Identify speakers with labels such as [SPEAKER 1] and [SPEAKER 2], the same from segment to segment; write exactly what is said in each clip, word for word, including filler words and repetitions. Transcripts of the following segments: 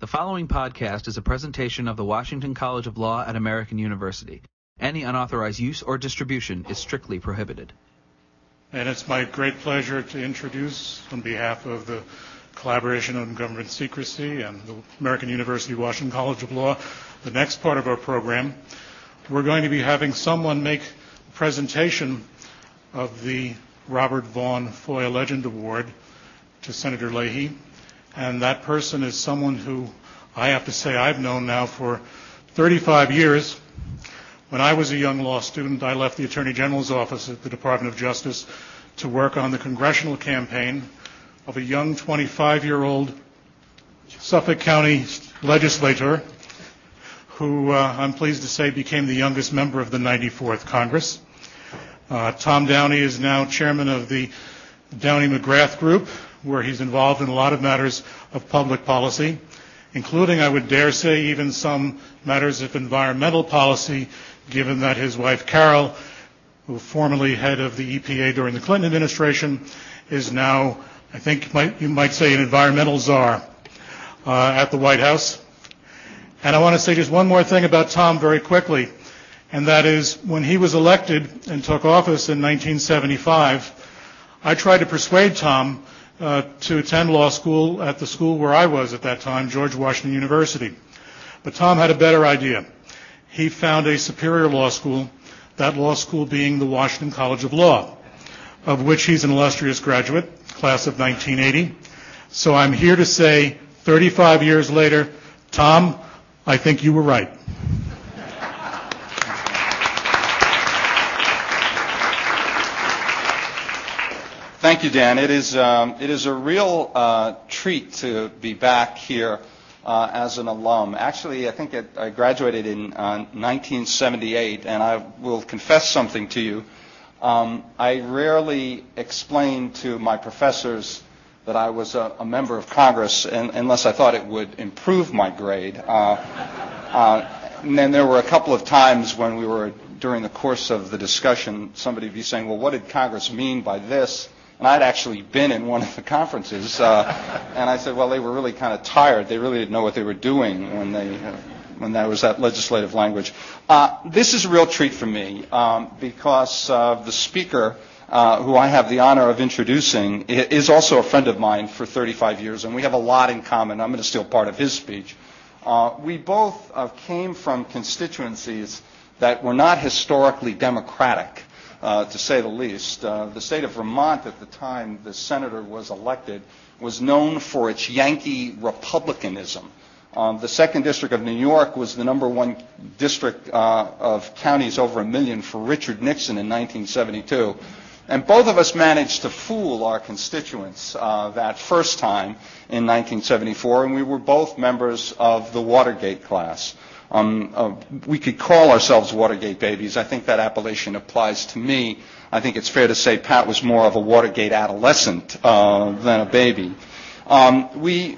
[SPEAKER 1] The following podcast is a presentation of the Washington College of Law at American University. Any unauthorized use or distribution is strictly prohibited.
[SPEAKER 2] And it's my great pleasure to introduce, on behalf of the Collaboration on Government Secrecy and the American University Washington College of Law, the next part of our program. We're going to be having someone make a presentation of the Robert Vaughn FOIA Legend Award to Senator Leahy. And that person is someone who I have to say I've known now for thirty-five years. When I was a young law student, I left the Attorney General's office at the Department of Justice to work on the congressional campaign of a young twenty-five-year-old Suffolk County legislator who, uh, I'm pleased to say, became the youngest member of the ninety-fourth Congress. Uh, Tom Downey is now chairman of the Downey-McGrath Group, where he's involved in a lot of matters of public policy, including, I would dare say, even some matters of environmental policy, given that his wife, Carol, who formerly head of the E P A during the Clinton administration, is now, I think you might, you might say, an environmental czar uh, at the White House. And I want to say just one more thing about Tom very quickly, and that is when he was elected and took office in nineteen seventy-five, I tried to persuade Tom Uh, to attend law school at the school where I was at that time, George Washington University. But Tom had a better idea. He found a superior law school, that law school being the Washington College of Law, of which he's an illustrious graduate, class of nineteen eighty. So I'm here to say, thirty-five years later, Tom, I think you were right.
[SPEAKER 3] Thank you, Dan. It is um, it is a real uh, treat to be back here uh, as an alum. Actually, I think it, I graduated in uh, nineteen seventy-eight, and I will confess something to you. Um, I rarely explained to my professors that I was a, a member of Congress, and, unless I thought it would improve my grade. Uh, uh, and then there were a couple of times when we were, during the course of the discussion, somebody would be saying, well, what did Congress mean by this? And I'd actually been in one of the conferences, uh, and I said, well, they were really kind of tired. They really didn't know what they were doing when they, uh, when there was that legislative language. Uh, this is a real treat for me um, because uh, the speaker, uh, who I have the honor of introducing, is also a friend of mine for thirty-five years, and we have a lot in common. I'm going to steal part of his speech. Uh, we both uh, came from constituencies that were not historically democratic. Uh, to say the least. Uh, the state of Vermont at the time the senator was elected was known for its Yankee republicanism. Um, the second district of New York was the number one district uh, of counties over a million for Richard Nixon in nineteen seventy-two. And both of us managed to fool our constituents uh, that first time in nineteen seventy-four, and we were both members of the Watergate class. Um, uh, we could call ourselves Watergate babies. I think that appellation applies to me. I think it's fair to say Pat was more of a Watergate adolescent uh, than a baby. Um, we,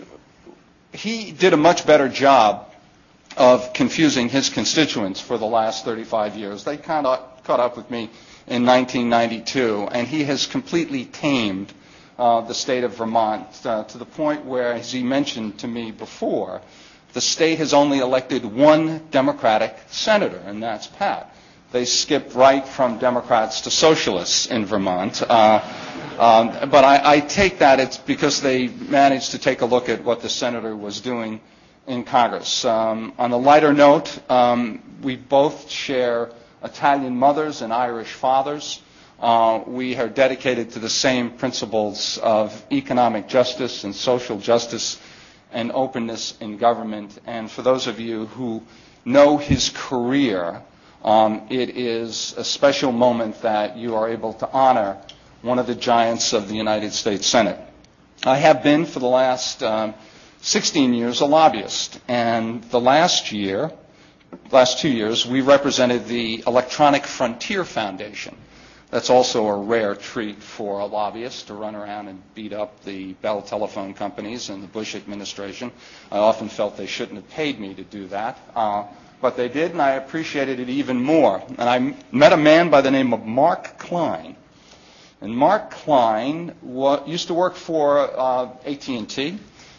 [SPEAKER 3] he did a much better job of confusing his constituents for the last thirty-five years. They kind of caught up with me in nineteen ninety-two, and he has completely tamed uh, the state of Vermont uh, to the point where, as he mentioned to me before, the state has only elected one Democratic senator, and that's Pat. They skipped right from Democrats to socialists in Vermont. Uh, um, but I, I take that it's because they managed to take a look at what the senator was doing in Congress. Um, on a lighter note, um, we both share Italian mothers and Irish fathers. Uh, we are dedicated to the same principles of economic justice and social justice and openness in government. And for those of you who know his career, um, it is a special moment that you are able to honor one of the giants of the United States Senate. I have been for the last um, sixteen years a lobbyist, and the last year, last two years, we represented the Electronic Frontier Foundation. That's also a rare treat for a lobbyist to run around and beat up the Bell telephone companies and the Bush administration. I often felt they shouldn't have paid me to do that, uh, but they did, and I appreciated it even more. And I met a man by the name of Mark Klein. And Mark Klein wa- used to work for uh, A T and T.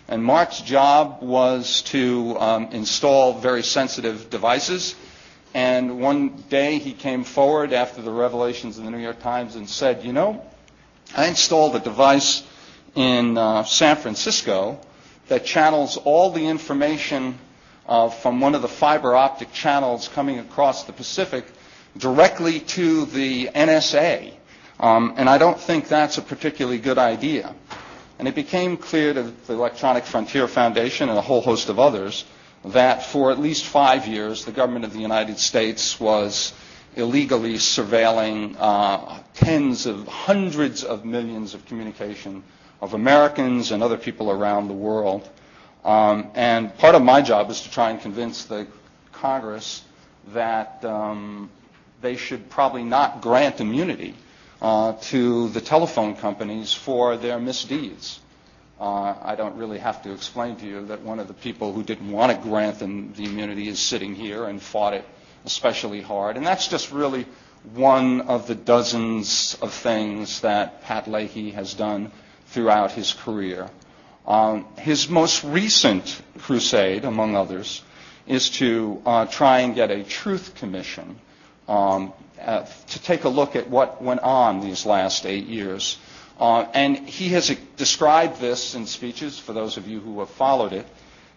[SPEAKER 3] And Mark's job was to um, install very sensitive devices. And one day he came forward after the revelations in the New York Times and said, you know, I installed a device in uh, San Francisco that channels all the information uh, from one of the fiber optic channels coming across the Pacific directly to the N S A. Um, and I don't think that's a particularly good idea. And it became clear to the Electronic Frontier Foundation and a whole host of others that for at least five years, the government of the United States was illegally surveilling uh, tens of hundreds of millions of communication of Americans and other people around the world. Um, and part of my job is to try and convince the Congress that um, they should probably not grant immunity uh, to the telephone companies for their misdeeds. Uh, I don't really have to explain to you that one of the people who didn't want to grant them the immunity is sitting here and fought it especially hard. And that's just really one of the dozens of things that Pat Leahy has done throughout his career. Um, his most recent crusade, among others, is to uh, try and get a truth commission um, uh, to take a look at what went on these last eight years. Uh, and he has described this in speeches, for those of you who have followed it,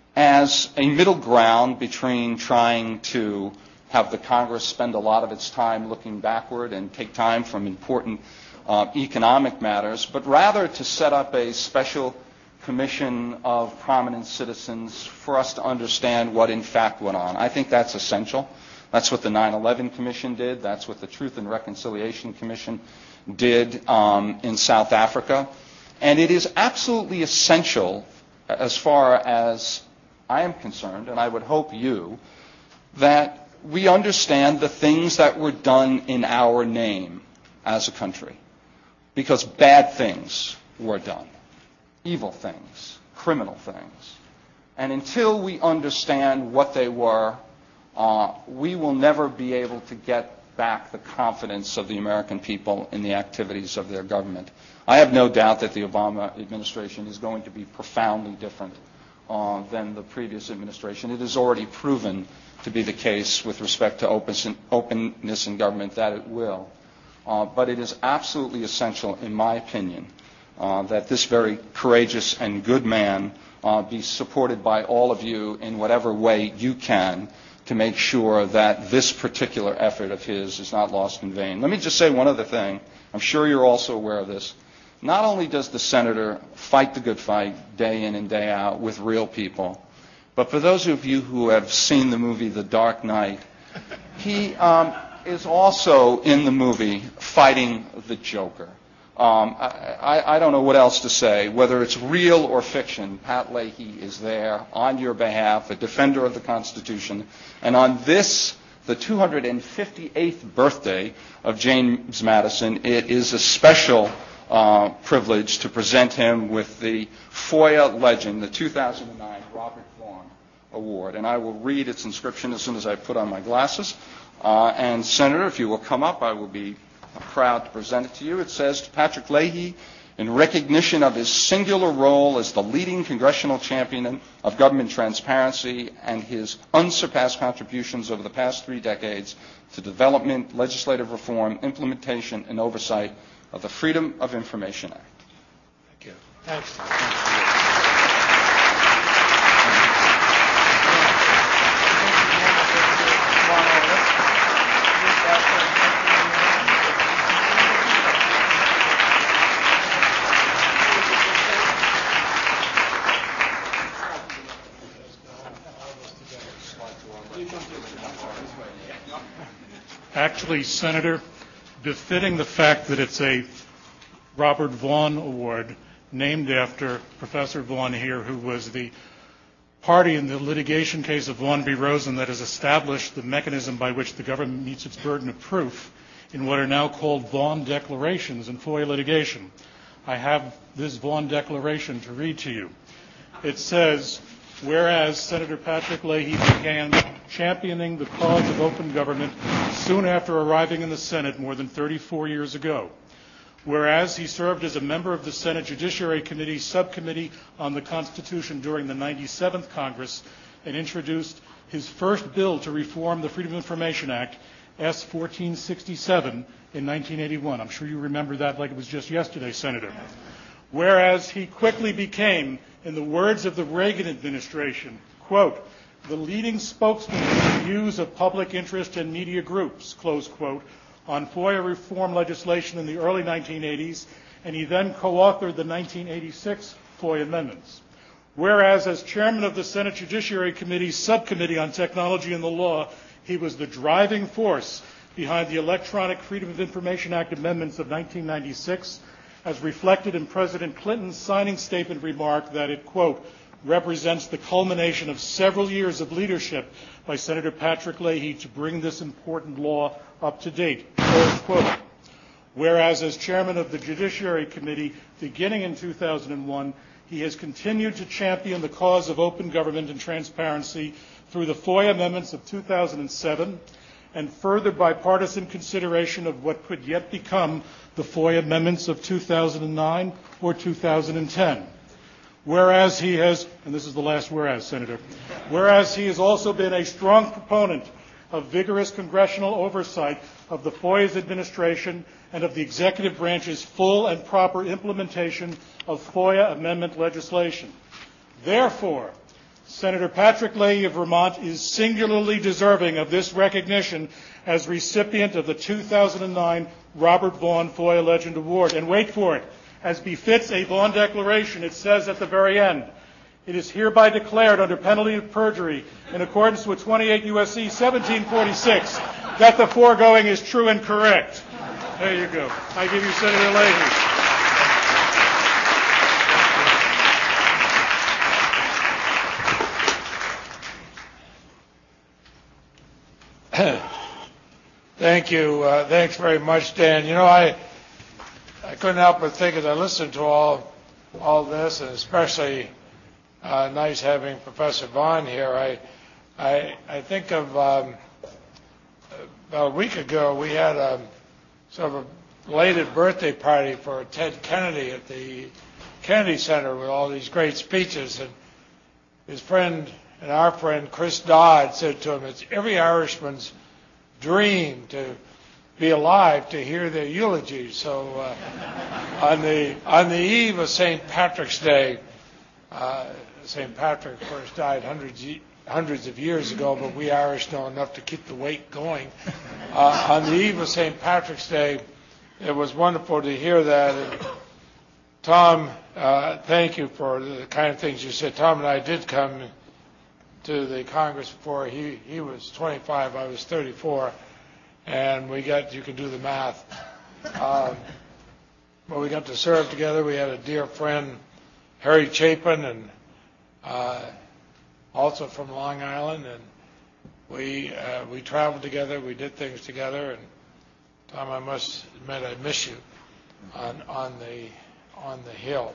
[SPEAKER 3] as a middle ground between trying to have the Congress spend a lot of its time looking backward and take time from important uh, economic matters, but rather to set up a special commission of prominent citizens for us to understand what in fact went on. I think that's essential. That's what the nine eleven Commission did. That's what the Truth and Reconciliation Commission did um, in South Africa. And it is absolutely essential, as far as I am concerned, and I would hope you, that we understand the things that were done in our name as a country. Because bad things were done. Evil things, criminal things. And until we understand what they were, uh, we will never be able to get back the confidence of the American people in the activities of their government. I have no doubt that the Obama administration is going to be profoundly different uh, than the previous administration. It is already proven to be the case with respect to open, openness in government that it will. Uh, but it is absolutely essential, in my opinion, uh, that this very courageous and good man uh, be supported by all of you in whatever way you can to make sure that this particular effort of his is not lost in vain. Let me just say one other thing. I'm sure you're also aware of this. Not only does the senator fight the good fight day in and day out with real people, but for those of you who have seen the movie The Dark Knight, he um, is also in the movie fighting the Joker. Um, I, I, I don't know what else to say. Whether it's real or fiction, Pat Leahy is there on your behalf, a defender of the Constitution. And on this, the two hundred fifty-eighth birthday of James Madison, it is a special uh, privilege to present him with the FOIA Legend, the two thousand nine Robert Vaughn Award. And I will read its inscription as soon as I put on my glasses. Uh, and Senator, if you will come up, I will be proud to present it to you. It says, to Patrick Leahy, in recognition of his singular role as the leading congressional champion of government transparency and his unsurpassed contributions over the past three decades to development, legislative reform, implementation, and oversight of the Freedom of Information Act.
[SPEAKER 2] Thank you. Thanks. Actually, Senator, befitting the fact that it's a Robert Vaughn Award named after Professor Vaughn here, who was the party in the litigation case of Vaughn v. Rosen that has established the mechanism by which the government meets its burden of proof in what are now called Vaughn declarations in FOIA litigation. I have this Vaughn declaration to read to you. It says, whereas Senator Patrick Leahy began championing the cause of open government soon after arriving in the Senate more than thirty-four years ago. Whereas he served as a member of the Senate Judiciary Committee Subcommittee on the Constitution during the ninety-seventh Congress and introduced his first bill to reform the Freedom of Information Act, S fourteen sixty-seven, in nineteen eighty-one. I'm sure you remember that like it was just yesterday, Senator. Whereas he quickly became, in the words of the Reagan administration, quote, the leading spokesman for the views of public interest and media groups, close quote, on FOIA reform legislation in the early nineteen eighties, and he then co-authored the nineteen eighty-six FOIA amendments. Whereas as chairman of the Senate Judiciary Committee's Subcommittee on Technology and the Law, he was the driving force behind the Electronic Freedom of Information Act amendments of nineteen ninety-six, as reflected in President Clinton's signing statement remark that it, quote, represents the culmination of several years of leadership by Senator Patrick Leahy to bring this important law up to date, close quote. Whereas as chairman of the Judiciary Committee beginning in two thousand one, he has continued to champion the cause of open government and transparency through the FOIA amendments of two thousand seven and further bipartisan consideration of what could yet become the FOIA amendments of two thousand nine or two thousand ten. Whereas he has, and this is the last whereas, Senator, whereas he has also been a strong proponent of vigorous congressional oversight of the FOIA's administration and of the executive branch's full and proper implementation of FOIA amendment legislation. Therefore, Senator Patrick Leahy of Vermont is singularly deserving of this recognition as recipient of the two thousand nine Robert Vaughn FOIA Legend Award. And wait for it. As befits a Vaughn Declaration, it says at the very end, it is hereby declared under penalty of perjury in accordance with twenty-eight U S C seventeen forty-six that the foregoing is true and correct. There you go. I give you Senator Leahy.
[SPEAKER 4] Thank you. Uh, thanks very much, Dan. You know, I I couldn't help but think as I listened to all all this, and especially uh, nice having Professor Vaughn here. I I, I think of um, about a week ago we had a sort of a belated birthday party for Ted Kennedy at the Kennedy Center with all these great speeches, and his friend and our friend Chris Dodd said to him, "It's every Irishman's dream to be alive to hear their eulogy." So uh, on the on the eve of Saint Patrick's Day, uh, Saint Patrick, of course, died hundreds hundreds of years ago, but we Irish know enough to keep the weight going. Uh, on the eve of Saint Patrick's Day, it was wonderful to hear that. And Tom, uh, thank you for the kind of things you said. Tom and I did come to the Congress before. He he was twenty-five, I was thirty-four, and we got, you can do the math. Um, but we got to serve together. We had a dear friend, Harry Chapin, and uh, also from Long Island, and we uh, we traveled together. We did things together. And Tom, I must admit, I miss you on on the on the Hill.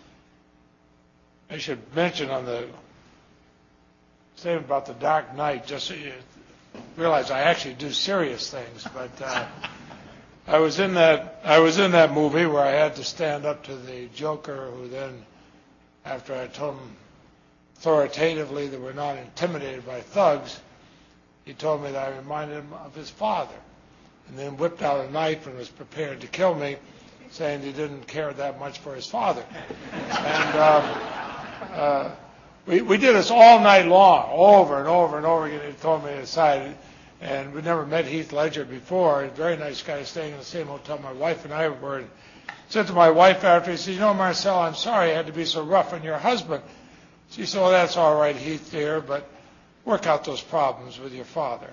[SPEAKER 4] I should mention on the statement about the Dark Knight, just so you realize I actually do serious things, but uh, I was in that I was in that movie where I had to stand up to the Joker, who then, after I told him authoritatively that we're not intimidated by thugs, he told me that I reminded him of his father, and then whipped out a knife and was prepared to kill me, saying he didn't care that much for his father. And um, uh, We, we did this all night long, over and over and over again. He told me aside, and we never met Heath Ledger before. A very nice guy, staying in the same hotel my wife and I were. And said to my wife after, he said, "You know, Marcel, I'm sorry I had to be so rough on your husband." She said, "Well, that's all right, Heath, dear, but work out those problems with your father."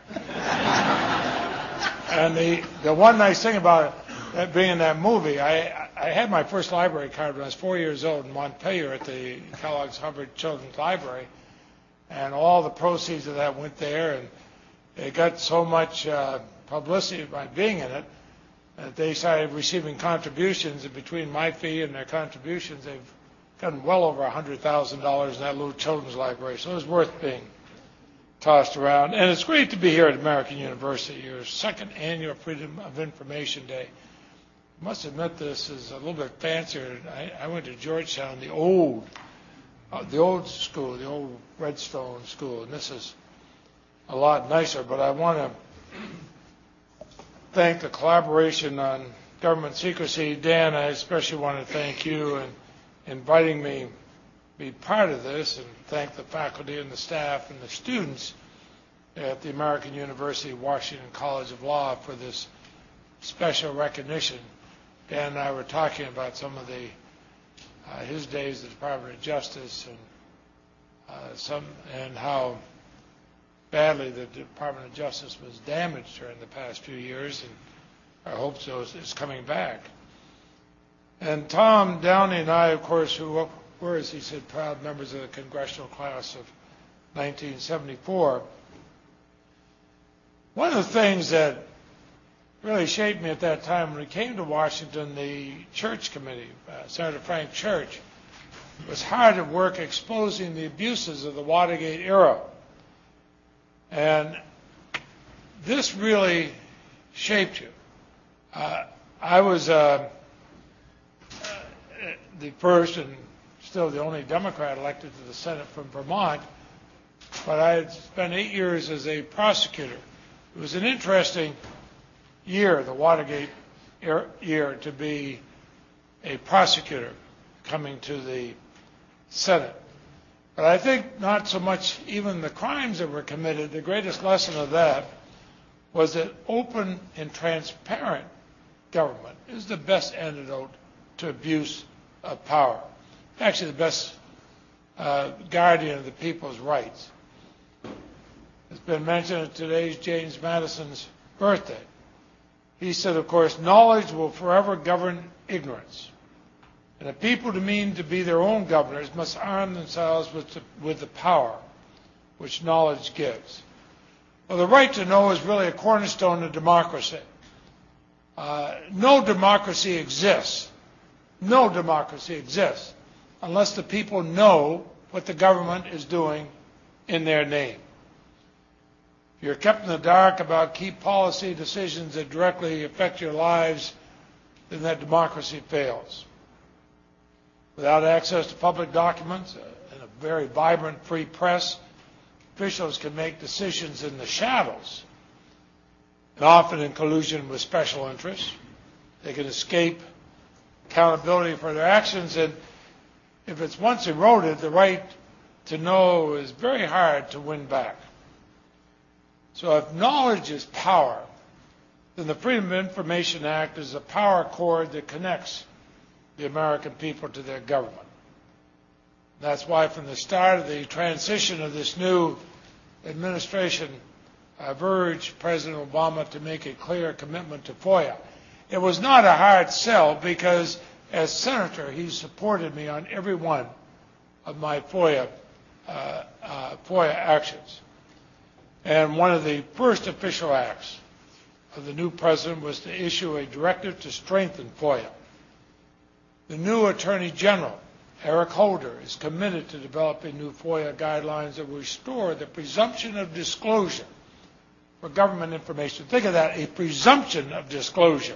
[SPEAKER 4] And the the one nice thing about it, being in that movie, I I had my first library card when I was four years old in Montpelier at the Kellogg's Hubbard Children's Library, and all the proceeds of that went there, and it got so much uh, publicity by being in it that they started receiving contributions, and between my fee and their contributions, they've gotten well over one hundred thousand dollars in that little children's library, so it was worth being tossed around. And it's great to be here at American University, your second annual Freedom of Information Day. I must admit this is a little bit fancier. I, I went to Georgetown, the old, uh, the old school, the old Redstone school, and this is a lot nicer. But I want to thank the collaboration on government secrecy. Dan, I especially want to thank you in inviting me to be part of this, and thank the faculty and the staff and the students at the American University Washington College of Law for this special recognition. Dan and I were talking about some of the uh, his days at the Department of Justice and uh, some and how badly the Department of Justice was damaged during the past few years, and I hope so is coming back. And Tom Downey and I, of course, who were, as he said, proud members of the congressional class of nineteen seventy-four. One of the things that really shaped me at that time when we came to Washington, the Church Committee, uh, Senator Frank Church, was hard at work exposing the abuses of the Watergate era. And this really shaped you. Uh, I was uh, uh, the first and still the only Democrat elected to the Senate from Vermont, but I had spent eight years as a prosecutor. It was an interesting year, the Watergate year, to be a prosecutor coming to the Senate. But I think not so much even the crimes that were committed. The greatest lesson of that was that open and transparent government is the best antidote to abuse of power. Actually, the best uh, guardian of the people's rights. It's been mentioned that today's James Madison's birthday. He said, of course, knowledge will forever govern ignorance. And the people to mean to be their own governors must arm themselves with the, with the power which knowledge gives. Well, the right to know is really a cornerstone of democracy. Uh, no democracy exists. No democracy exists unless the people know what the government is doing in their name. If you're kept in the dark about key policy decisions that directly affect your lives, then that democracy fails. Without access to public documents and a very vibrant free press, officials can make decisions in the shadows, and often in collusion with special interests. They can escape accountability for their actions, and if it's once eroded, the right to know is very hard to win back. So if knowledge is power, then the Freedom of Information Act is a power cord that connects the American people to their government. That's why from the start of the transition of this new administration, I've urged President Obama to make a clear commitment to FOIA. It was not a hard sell because as senator, he supported me on every one of my FOIA, uh, uh, FOIA actions. And one of the first official acts of the new president was to issue a directive to strengthen FOIA. The new Attorney General, Eric Holder, is committed to developing new FOIA guidelines that will restore the presumption of disclosure for government information. Think of that, a presumption of disclosure.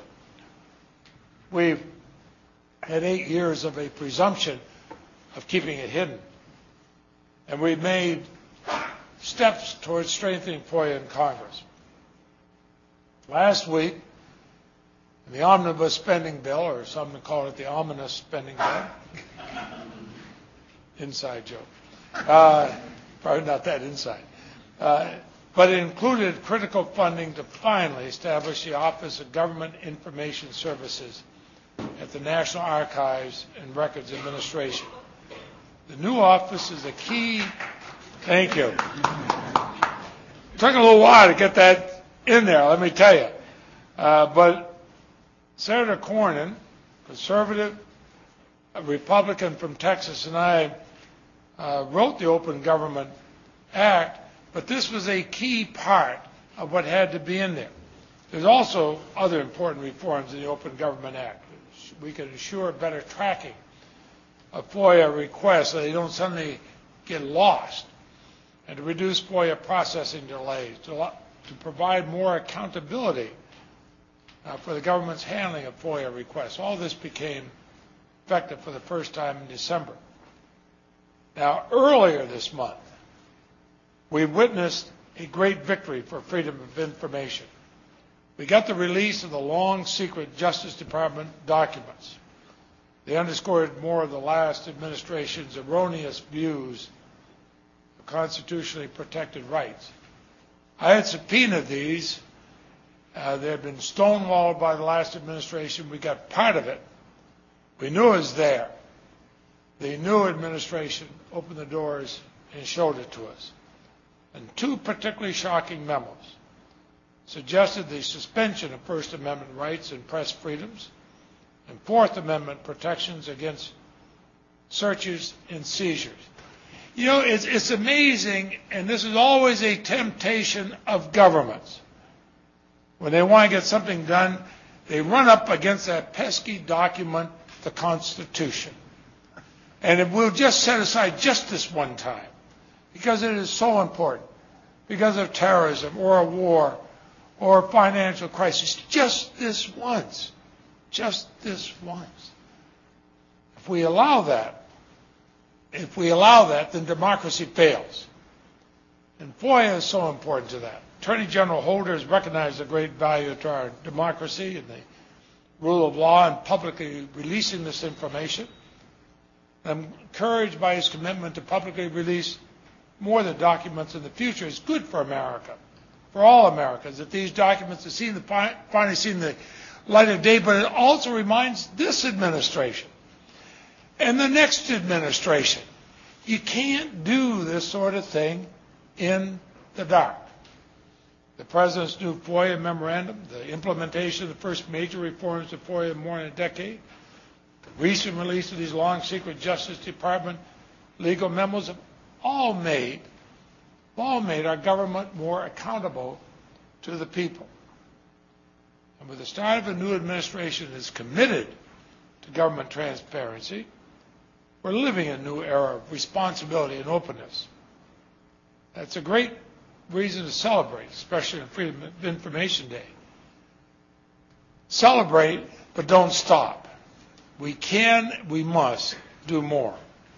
[SPEAKER 4] We've had eight years of a presumption of keeping it hidden. And we've made steps towards strengthening FOIA in Congress. Last week, in the omnibus spending bill, or some call it the ominous spending bill, inside joke, uh, probably not that inside, uh, but it included critical funding to finally establish the Office of Government Information Services at the National Archives and Records Administration. The new office is a key. Thank you. It took a little while to get that in there, let me tell you. Uh, but Senator Cornyn, conservative, a Republican from Texas, and I uh, wrote the Open Government Act, but this was a key part of what had to be in there. There's also other important reforms in the Open Government Act. We can ensure better tracking of FOIA requests so they don't suddenly get lost, and to reduce FOIA processing delays, to, to provide more accountability uh, for the government's handling of FOIA requests. All this became effective for the first time in December. Now, earlier this month, we witnessed a great victory for freedom of information. We got the release of the long secret Justice Department documents. They underscored more of the last administration's erroneous views of constitutionally protected rights. I had subpoenaed these. Uh, they had been stonewalled by the last administration. We got part of it. We knew it was there. The new administration opened the doors and showed it to us. And two particularly shocking memos suggested the suspension of First Amendment rights and press freedoms and Fourth Amendment protections against searches and seizures. You know, it's, it's amazing, and this is always a temptation of governments. When they want to get something done, they run up against that pesky document, the Constitution. And it will just set aside just this one time, because it is so important, because of terrorism or a war or a financial crisis, just this once, just this once. If we allow that, if we allow that, then democracy fails. And FOIA is so important to that. Attorney General Holder has recognized the great value to our democracy and the rule of law in publicly releasing this information. I'm encouraged by his commitment to publicly release more of the documents in the future. It's good for America, for all Americans, that these documents have seen the, finally seen the light of day, but it also reminds this administration and the next administration, you can't do this sort of thing in the dark. The President's new FOIA memorandum, the implementation of the first major reforms to FOIA in more than a decade, the recent release of these long secret Justice Department legal memos have all made, all made our government more accountable to the people. And with the start of a new administration that is committed to government transparency, we're living a new era of responsibility and openness. That's a great reason to celebrate, especially on Freedom of Information Day. Celebrate, but don't stop. We can, we must do more.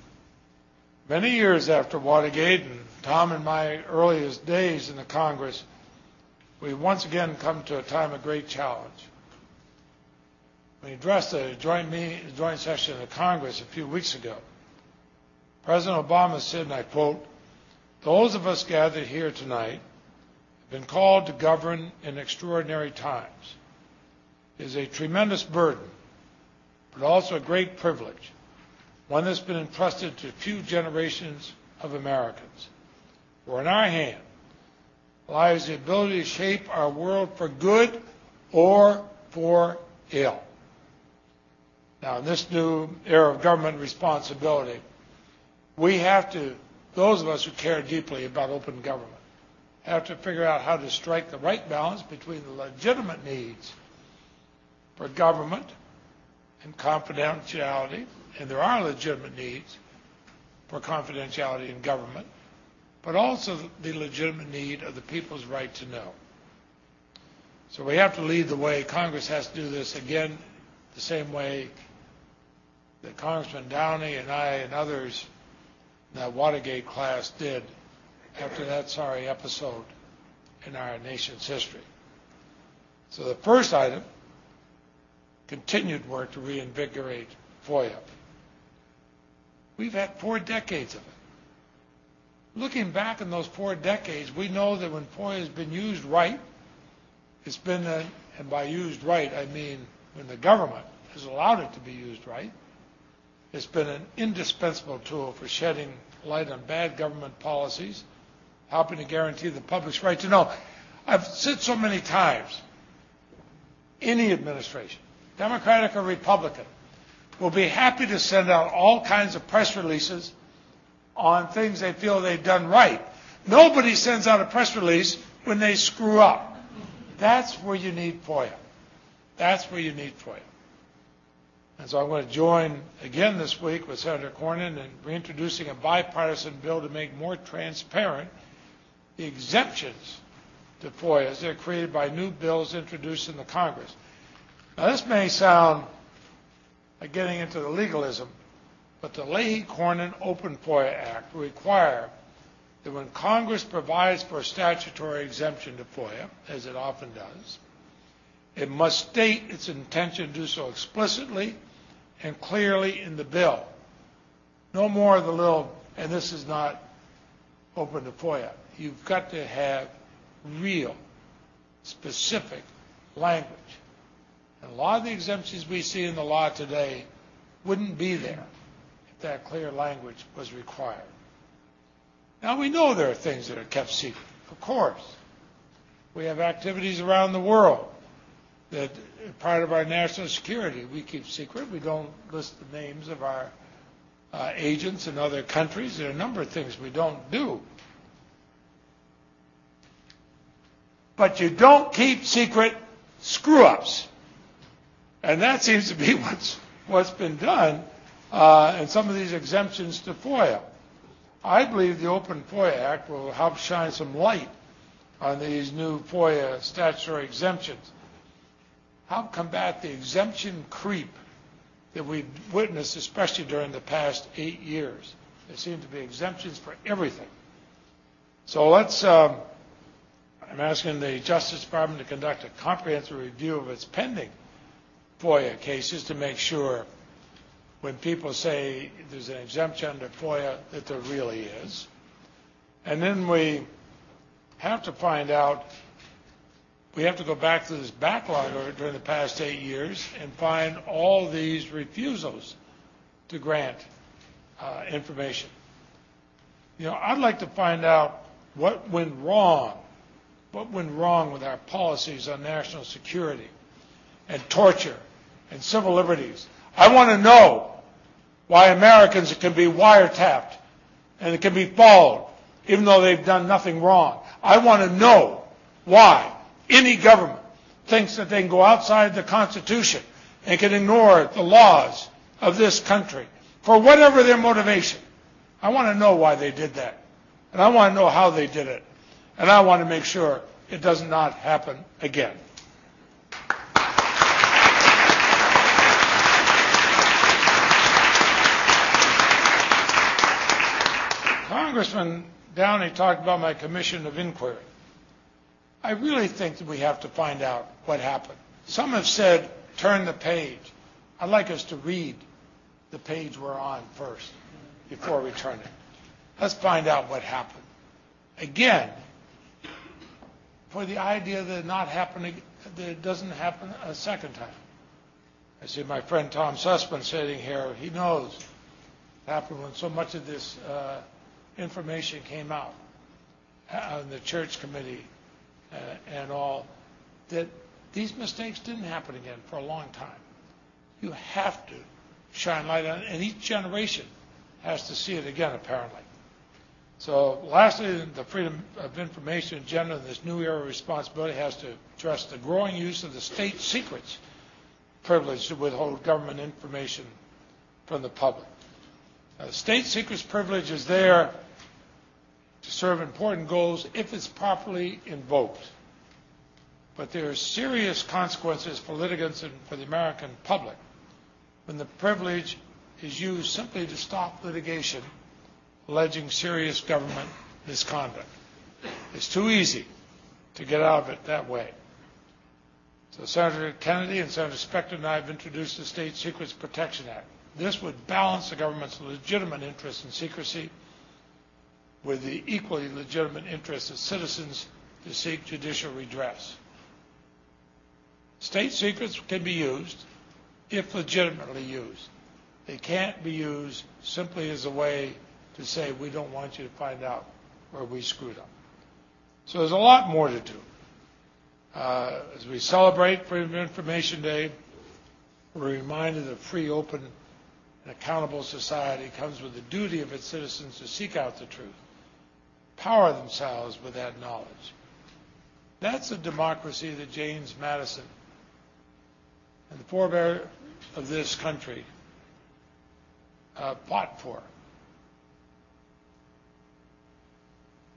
[SPEAKER 4] Many years after Watergate, and Tom and my earliest days in the Congress, we've once again come to a time of great challenge. When he addressed a joint, meeting, a joint session of the Congress a few weeks ago, President Obama said, and I quote, "Those of us gathered here tonight have been called to govern in extraordinary times. It is a tremendous burden, but also a great privilege, one that's been entrusted to few generations of Americans. For in our hand lies the ability to shape our world for good or for ill." Now, in this new era of government responsibility, we have to, those of us who care deeply about open government, have to figure out how to strike the right balance between the legitimate needs for government and confidentiality, and there are legitimate needs for confidentiality in government, but also the legitimate need of the people's right to know. So we have to lead the way. Congress has to do this again the same way that Congressman Downey and I and others in that Watergate class did after that sorry episode in our nation's history. So the first item, continued work to reinvigorate FOIA. We've had four decades of it. Looking back in those four decades, we know that when FOIA has been used right, it's been, a, and by used right, I mean when the government has allowed it to be used right, it's been an indispensable tool for shedding light on bad government policies, helping to guarantee the public's right to know. I've said so many times, any administration, Democratic or Republican, will be happy to send out all kinds of press releases on things they feel they've done right. Nobody sends out a press release when they screw up. That's where you need FOIA. That's where you need FOIA. And so I'm going to join again this week with Senator Cornyn in reintroducing a bipartisan bill to make more transparent the exemptions to FOIA as they're created by new bills introduced in the Congress. Now, this may sound like getting into the legalism, but the Leahy-Cornyn Open FOIA Act require that when Congress provides for a statutory exemption to FOIA, as it often does, it must state its intention to do so explicitly and clearly in the bill. No more of the little, and this is not open to FOIA. You've got to have real, specific language. And a lot of the exemptions we see in the law today wouldn't be there if that clear language was required. Now, we know there are things that are kept secret, of course. We have activities around the world that are part of our national security we keep secret. We don't list the names of our uh, agents in other countries. There are a number of things we don't do. But you don't keep secret screw-ups. And that seems to be what's, what's been done uh, in some of these exemptions to FOIA. I believe the Open FOIA Act will help shine some light on these new FOIA statutory exemptions. Help combat the exemption creep that we've witnessed, especially during the past eight years. There seem to be exemptions for everything. So let's, um, I'm asking the Justice Department to conduct a comprehensive review of its pending FOIA cases to make sure when people say there's an exemption under FOIA that there really is. And then we have to find out, we have to go back to this backlog during the past eight years and find all these refusals to grant uh, information. You know, I'd like to find out what went wrong, what went wrong with our policies on national security and torture and civil liberties. I want to know why Americans can be wiretapped and it can be followed even though they've done nothing wrong. I want to know why any government thinks that they can go outside the Constitution and can ignore the laws of this country for whatever their motivation. I want to know why they did that. And I want to know how they did it. And I want to make sure it does not happen again. Congressman Downey talked about my commission of inquiry. I really think that we have to find out what happened. Some have said, turn the page. I'd like us to read the page we're on first before we turn it. Let's find out what happened. Again, for the idea that it not happening, that it doesn't happen a second time. I see my friend Tom Sussman sitting here. He knows what happened when so much of this uh, information came out on the church committee uh, and all, that these mistakes didn't happen again for a long time. You have to shine light on it, and each generation has to see it again, apparently. So lastly, the Freedom of Information agenda in this new era of responsibility has to address the growing use of the state secrets privilege to withhold government information from the public. Now, the state secrets privilege is there to serve important goals if it's properly invoked. But there are serious consequences for litigants and for the American public when the privilege is used simply to stop litigation alleging serious government misconduct. It's too easy to get out of it that way. So Senator Kennedy and Senator Specter and I have introduced the State Secrets Protection Act. This would balance the government's legitimate interest in secrecy with the equally legitimate interest of citizens to seek judicial redress. State secrets can be used if legitimately used. They can't be used simply as a way to say we don't want you to find out where we screwed up. So there's a lot more to do. Uh, as we celebrate Freedom of Information Day, we're reminded that a free, open, and accountable society comes with the duty of its citizens to seek out the truth, empower themselves with that knowledge. That's the democracy that James Madison and the forebear of this country uh, fought for.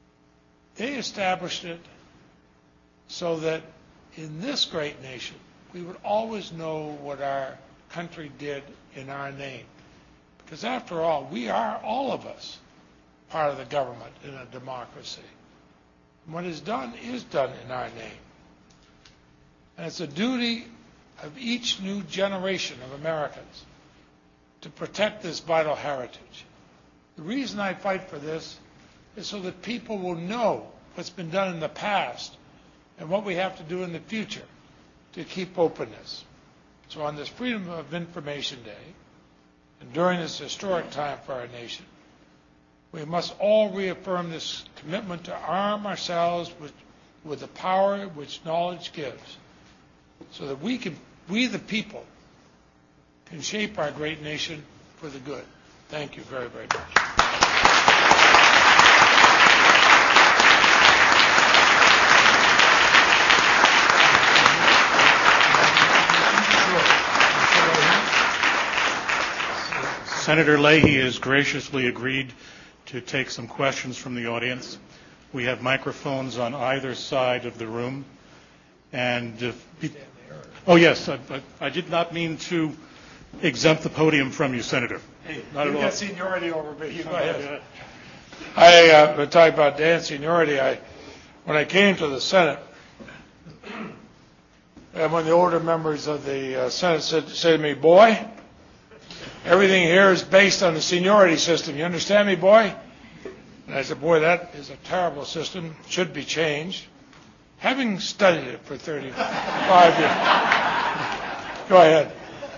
[SPEAKER 4] They established it so that in this great nation, we would always know what our country did in our name. Because after all, we are, all of us, part of the government in a democracy. And what is done is done in our name. And it's a duty of each new generation of Americans to protect this vital heritage. The reason I fight for this is so that people will know what's been done in the past and what we have to do in the future to keep openness. So on this Freedom of Information Day, and during this historic time for our nation, we must all reaffirm this commitment to arm ourselves with, with the power which knowledge gives, so that we can, we the people, can shape our great nation for the good. Thank you very, very much.
[SPEAKER 2] Senator Leahy has graciously agreed to take some questions from the audience. We have microphones on either side of the room. And if, oh yes, I, I, I did not mean to exempt the podium from you, Senator.
[SPEAKER 4] Hey,
[SPEAKER 2] not
[SPEAKER 4] you
[SPEAKER 2] at all.
[SPEAKER 4] got seniority over me. You go ahead. I uh, will talk about Dan's seniority. I, when I came to the Senate, and when the older members of the uh, Senate said, said to me, "Boy, everything here is based on the seniority system. You understand me, boy?" And I said, "Boy, that is a terrible system. It should be changed." Having studied it for thirty-five years. Go ahead.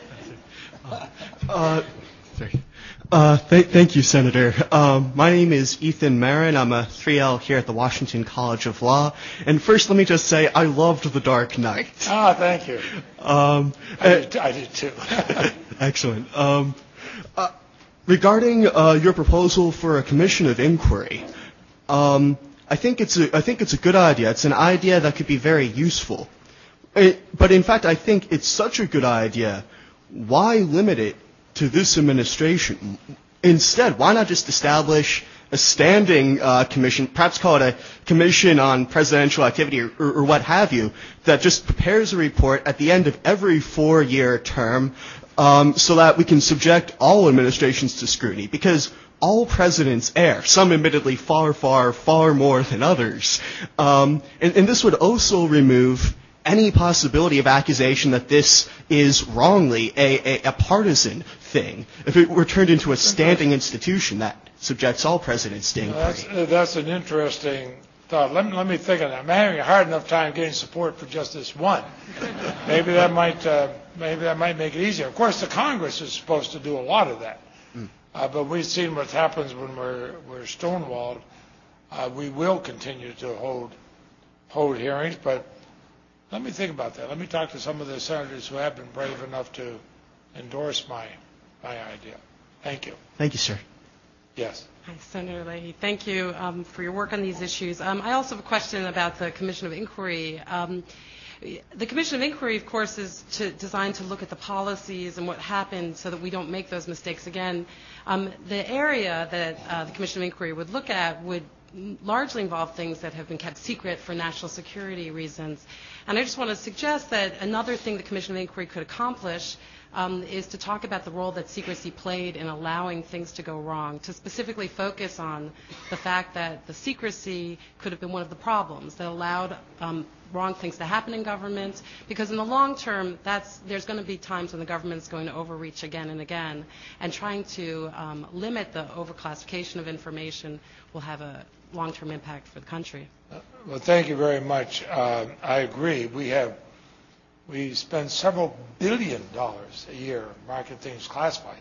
[SPEAKER 5] Uh, sorry. Uh, th- thank you, Senator. Um, my name is Ethan Marin. I'm a three L here at the Washington College of Law. And first, let me just say, I loved The Dark Knight.
[SPEAKER 4] Ah, thank you.
[SPEAKER 5] Um,
[SPEAKER 4] I, did, I did too.
[SPEAKER 5] Excellent. Um, uh, regarding uh, your proposal for a commission of inquiry, um, I think it's a, I think it's a good idea. It's an idea that could be very useful. It, but in fact, I think it's such a good idea. Why limit it to this administration? Instead, why not just establish a standing uh, commission, perhaps call it a commission on presidential activity or, or, or what have you, that just prepares a report at the end of every four-year term um, so that we can subject all administrations to scrutiny? Because all presidents err, some admittedly far, far, far more than others. Um, and, and this would also remove any possibility of accusation that this is wrongly a, a, a partisan thing. If it were turned into a standing institution that subjects all presidents to inquiry.
[SPEAKER 4] That's, uh, that's an interesting thought. Let me, let me think of that. I'm having a hard enough time getting support for just this one. Maybe that might uh, maybe that might make it easier. Of course, the Congress is supposed to do a lot of that. Mm. Uh, but we've seen what happens when we're, we're stonewalled. Uh, we will continue to hold hold hearings, but let me think about that. Let me talk to some of the senators who have been brave enough to endorse my my idea. Thank you.
[SPEAKER 5] Thank you, sir.
[SPEAKER 4] Yes.
[SPEAKER 6] Hi, Senator Leahy. Thank you um, for your work on these issues. Um, I also have a question about the Commission of Inquiry. Um, the Commission of Inquiry, of course, is to, designed to look at the policies and what happened so that we don't make those mistakes again. Um, the area that uh, the Commission of Inquiry would look at would largely involve things that have been kept secret for national security reasons. And I just want to suggest that another thing the Commission of Inquiry could accomplish um, is to talk about the role that secrecy played in allowing things to go wrong, to specifically focus on the fact that the secrecy could have been one of the problems that allowed um, wrong things to happen in government, because in the long term, that's, there's going to be times when the government is going to overreach again and again, and trying to um, limit the overclassification of information will have a long-term impact for the country.
[SPEAKER 4] Uh, well, thank you very much. Uh, I agree. We have we spend several billion dollars a year marking things classified.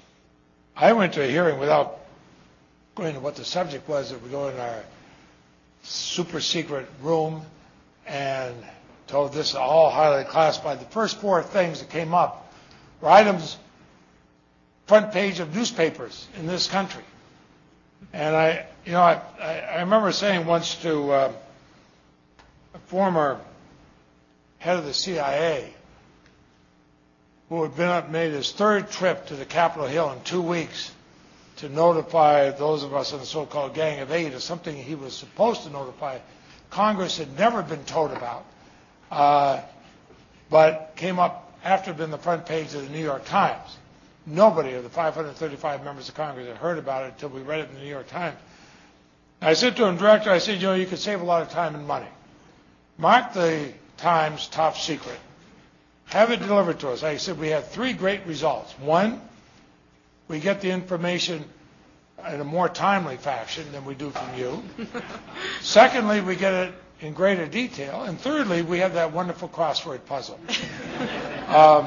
[SPEAKER 4] I went to a hearing without going to what the subject was. That we go in our super secret room and told this is all highly classified. The first four things that came up were items front page of newspapers in this country. And I, you know, I, I remember saying once to uh, a former head of the C I A who had been up, made his third trip to the Capitol Hill in two weeks to notify those of us in the so-called Gang of Eight of something he was supposed to notify Congress had never been told about. Uh, but came up after it had been the front page of the New York Times. Nobody of the five hundred thirty-five members of Congress had heard about it until we read it in the New York Times. I said to him, Director, I said, you know, you could save a lot of time and money. Mark the Times top secret. Have it delivered to us. I said, we have three great results. One, we get the information in a more timely fashion than we do from you. Secondly, we get it in greater detail. And thirdly, we have that wonderful crossword puzzle. Um,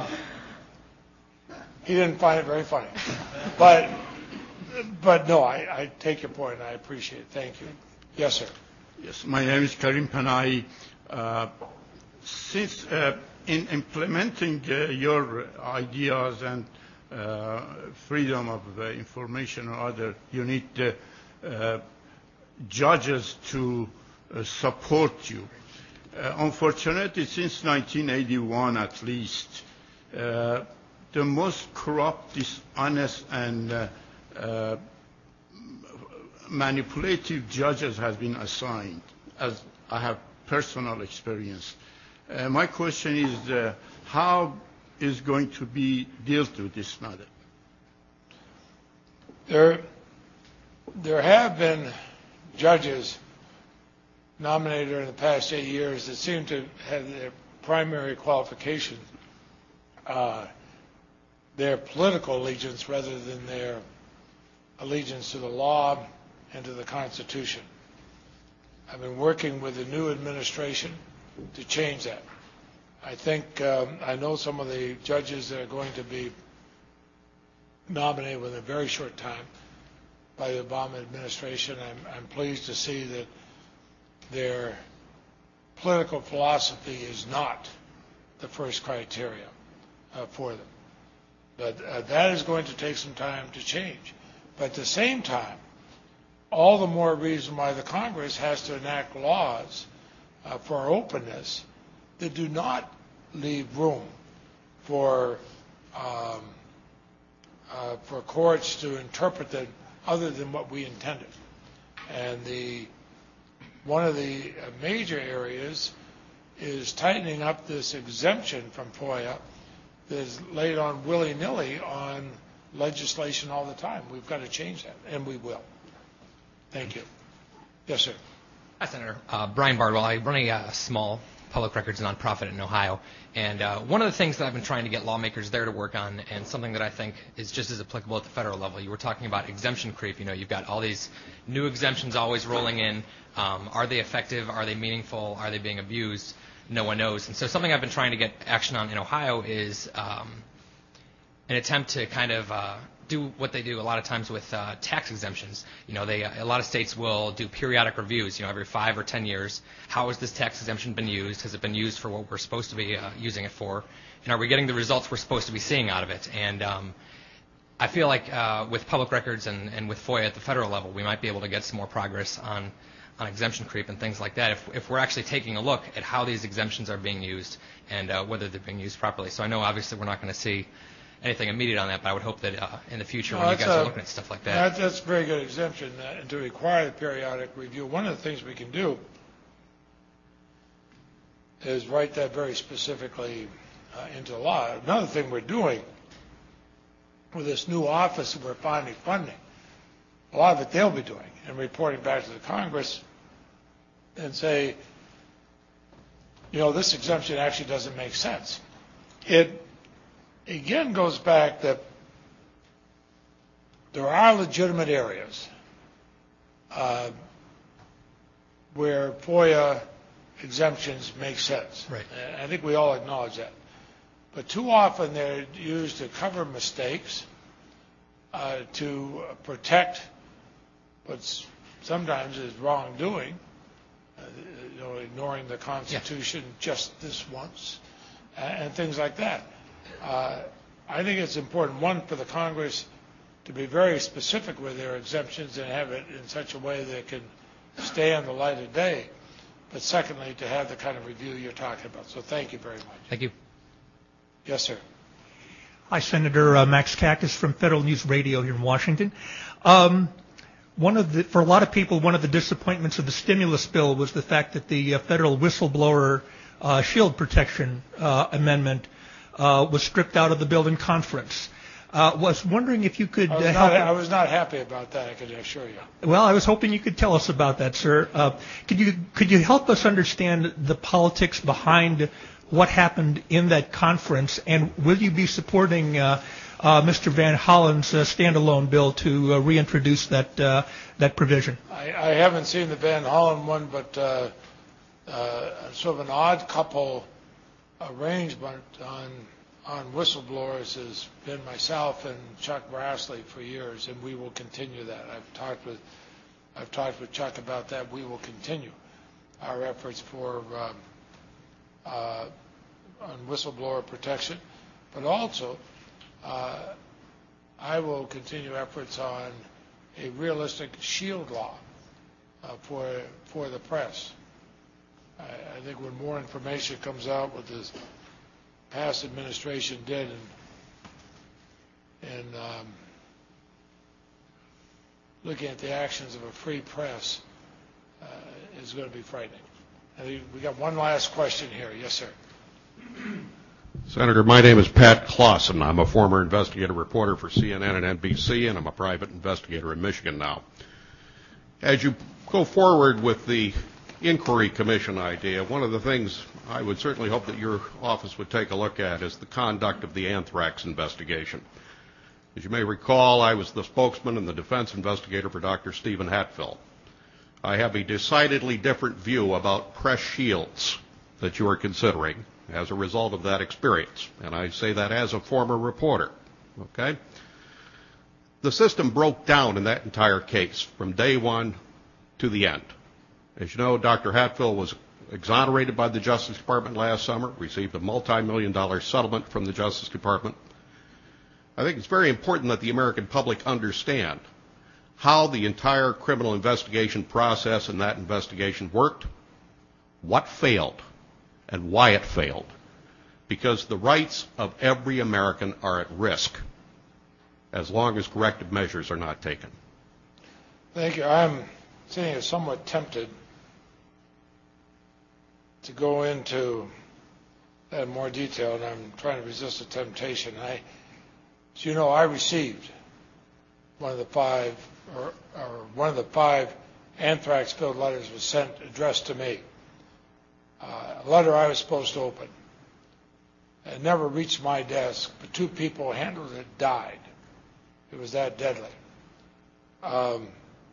[SPEAKER 4] he didn't find it very funny. But, but no, I, I take your point, and I appreciate it. Thank you. Yes, sir.
[SPEAKER 7] Yes, my name is Karim Panay. Uh, since uh, in implementing uh, your ideas and uh, freedom of uh, information or other, you need uh, uh, judges to uh, support you. Uh, unfortunately, since nineteen eighty-one at least, uh, the most corrupt, dishonest, and uh, uh, manipulative judges has been assigned, as I have personal experience. Uh, my question is, uh, how is going to be dealt with this matter?
[SPEAKER 4] There, there have been judges nominated during the past eight years that seem to have their primary qualification uh, their political allegiance rather than their allegiance to the law and to the Constitution. I've been working with the new administration to change that. I think um, I know some of the judges that are going to be nominated within a very short time by the Obama administration. I'm, I'm pleased to see that their political philosophy is not the first criteria uh, for them. But uh, that is going to take some time to change. But at the same time, all the more reason why the Congress has to enact laws uh, for openness that do not leave room for um, uh, for courts to interpret them other than what we intended. And the one of the uh, major areas is tightening up this exemption from FOIA that is laid on willy-nilly on legislation all the time. We've got to change that, and we will. Thank you. Yes, sir.
[SPEAKER 8] Hi, Senator. Uh, Brian Bardwell. I run a uh, small public records nonprofit in Ohio, and uh, one of the things that I've been trying to get lawmakers there to work on, and something that I think is just as applicable at the federal level, you were talking about exemption creep. You know, you've got all these new exemptions always rolling in. Um, are they effective? Are they meaningful? Are they being abused? No one knows. And so something I've been trying to get action on in Ohio is um, an attempt to kind of uh, do what they do a lot of times with uh, tax exemptions. You know, they a lot of states will do periodic reviews, you know, every five or ten years. How has this tax exemption been used? Has it been used for what we're supposed to be uh, using it for? And are we getting the results we're supposed to be seeing out of it? And um, I feel like uh, with public records and, and with FOIA at the federal level, we might be able to get some more progress on on exemption creep and things like that if, if we're actually taking a look at how these exemptions are being used and uh, whether they're being used properly. So I know obviously we're not going to see anything immediate on that, but I would hope that uh, in the future
[SPEAKER 4] no,
[SPEAKER 8] when you guys
[SPEAKER 4] a,
[SPEAKER 8] are looking at stuff like that.
[SPEAKER 4] that. That's a very good exemption, uh, and to require the periodic review, one of the things we can do is write that very specifically uh, into law. Another thing we're doing with this new office that we're finally funding, a lot of it they'll be doing and reporting back to the Congress and say, you know, this exemption actually doesn't make sense. It again goes back that there are legitimate areas uh, where FOIA exemptions make sense.
[SPEAKER 8] Right.
[SPEAKER 4] And I think we all acknowledge that. But too often they're used to cover mistakes, uh, to protect what's sometimes is wrongdoing, uh, you know, ignoring the Constitution yeah. just this once, and, and things like that. Uh, I think it's important, one, for the Congress to be very specific with their exemptions and have it in such a way that it can stay in the light of day, but secondly, to have the kind of review you're talking about. So thank you very much.
[SPEAKER 8] Thank you.
[SPEAKER 4] Yes, sir.
[SPEAKER 9] Hi, Senator uh, Max Cactus from Federal News Radio here in Washington. Um, One of the, for a lot of people, one of the disappointments of the stimulus bill was the fact that the uh, federal whistleblower uh, shield protection uh, amendment uh, was stripped out of the bill in conference. Uh, was wondering if you could
[SPEAKER 4] I was,
[SPEAKER 9] uh,
[SPEAKER 4] not,
[SPEAKER 9] help.
[SPEAKER 4] I was not happy about that, I can assure you.
[SPEAKER 9] Well, I was hoping you could tell us about that, sir. Uh, could you could you help us understand the politics behind what happened in that conference, and will you be supporting uh, uh, Mister Van Hollen's uh, standalone bill to uh, reintroduce that uh, that provision?
[SPEAKER 4] I, I haven't seen the Van Hollen one, but uh, uh, sort of an odd couple arrangement on on whistleblowers has been myself and Chuck Grassley for years, and we will continue that. I've talked with I've talked with Chuck about that. We will continue our efforts for um, uh, on whistleblower protection, but also uh, I will continue efforts on a realistic shield law uh, for for the press. I, I think when more information comes out, what this past administration did in, in um, looking at the actions of a free press uh, is going to be frightening. And we, we got one last question here. Yes, sir.
[SPEAKER 10] Senator, my name is Pat Clausen. I'm a former investigative reporter for C N N and N B C, and I'm a private investigator in Michigan now. As you go forward with the inquiry commission idea, one of the things I would certainly hope that your office would take a look at is the conduct of the anthrax investigation. As you may recall, I was the spokesman and the defense investigator for Doctor Stephen Hatfill. I have a decidedly different view about press shields that you are considering as a result of that experience, and I say that as a former reporter. Okay? The system broke down in that entire case from day one to the end. As you know, Doctor Hatfill was exonerated by the Justice Department last summer, received a multi-million dollar settlement from the Justice Department. I think it's very important that the American public understand how the entire criminal investigation process and that investigation worked, what failed, and why it failed. Because the rights of every American are at risk as long as corrective measures are not taken.
[SPEAKER 4] Thank you. I'm sitting here somewhat tempted to go into that in more detail, and I'm trying to resist the temptation. I, as you know, I received one of the five, or, or one of the five anthrax-filled letters was sent addressed to me. Uh, a letter I was supposed to open. It never reached my desk, but two people handled it, died. It was that deadly. Um,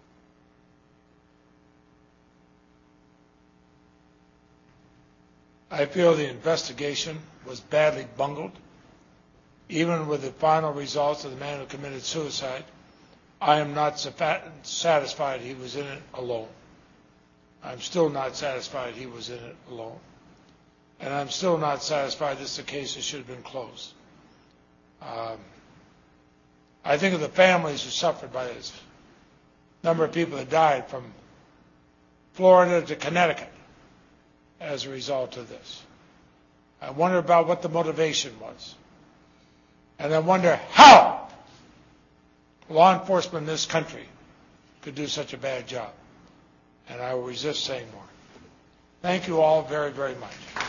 [SPEAKER 4] I feel the investigation was badly bungled. Even with the final results of the man who committed suicide, I am not satisfied he was in it alone. I'm still not satisfied he was in it alone. And I'm still not satisfied this is a case that should have been closed. Um, I think of the families who suffered by this. Number of people that died from Florida to Connecticut as a result of this. I wonder about what the motivation was. And I wonder how law enforcement in this country could do such a bad job. And I will resist saying more. Thank you all very, very much.